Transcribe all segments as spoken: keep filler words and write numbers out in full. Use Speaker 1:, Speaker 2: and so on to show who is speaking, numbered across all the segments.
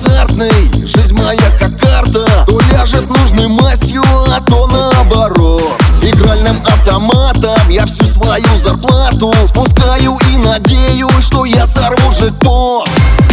Speaker 1: азартный, жизнь моя как карта. То ляжет нужной мастью, а то наоборот. Игральным автоматом я всю свою зарплату спускаю и надеюсь, что я сорву джекпот.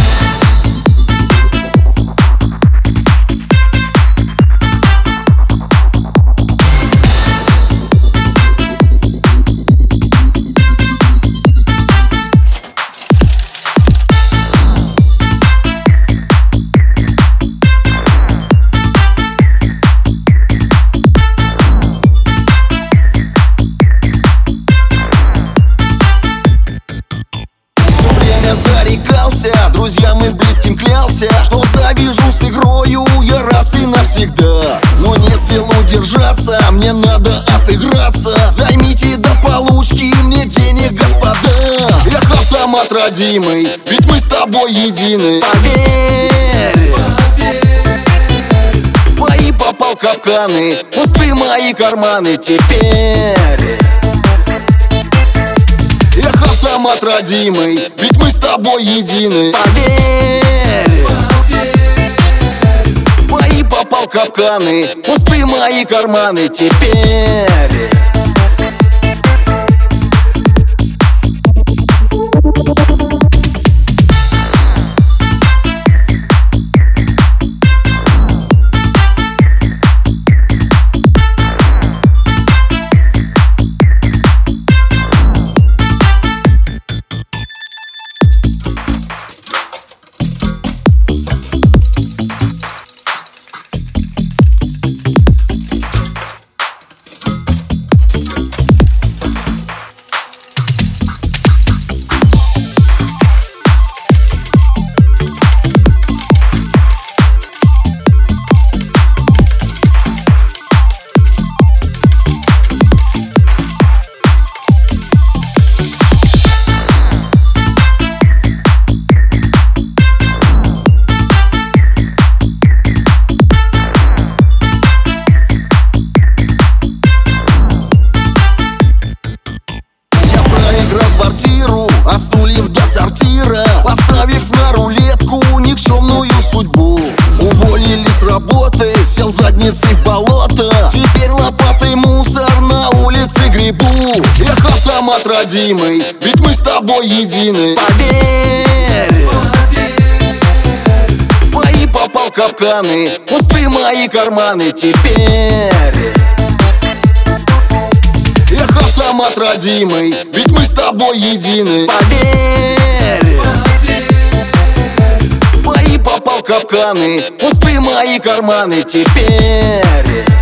Speaker 1: Зарекался, друзьям и близким клялся, что завяжу с игрою я раз и навсегда. Но нет сил удержаться, мне надо отыграться. Займите до получки мне денег, господа. Эх, автомат родимый, ведь мы с тобой едины. Поверь, в твои попал капканы, пусты мои карманы теперь. Эх, автомат родимый, ведь мы с тобой едины. Поверь, в твои попал капканы, пусты мои карманы теперь. От стульев до сортира, поставив на рулетку никчемную судьбу. Уволили с работы, сел задницей в болото. Теперь лопатой мусор на улице гребу. Эх, автомат родимый, ведь мы с тобой едины. Поверь, в твои попал капканы, пусты мои карманы теперь. Эх, автомат родимый, ведь мы с тобой едины. Поверь, в твои попал капканы, пусты мои карманы теперь.